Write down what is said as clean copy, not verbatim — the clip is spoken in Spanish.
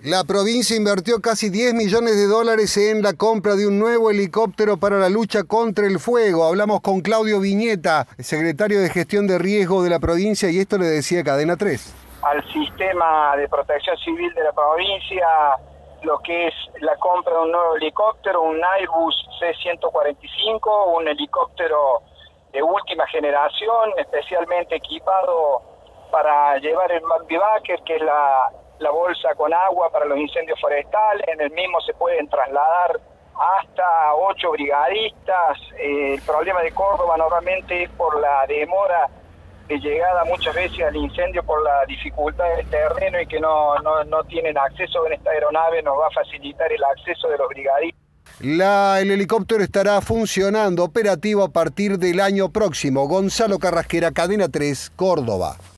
La provincia invirtió casi 10 millones de dólares en la compra de un nuevo helicóptero para la lucha contra el fuego. Hablamos con Claudio Viñeta, secretario de Gestión de Riesgo de la provincia, y esto le decía Cadena 3. Al sistema de protección civil de la provincia, lo que es la compra de un nuevo helicóptero, un Airbus C-145, un helicóptero de última generación, especialmente equipado para llevar el Manvivacker, que es la bolsa con agua para los incendios forestales. En el mismo se pueden trasladar hasta 8 brigadistas. El problema de Córdoba normalmente es por la demora de llegada muchas veces al incendio, por la dificultad del terreno y que no tienen acceso. En esta aeronave nos va a facilitar el acceso de los brigadistas. El helicóptero estará funcionando operativo a partir del año próximo. Gonzalo Carrasquera, Cadena 3, Córdoba.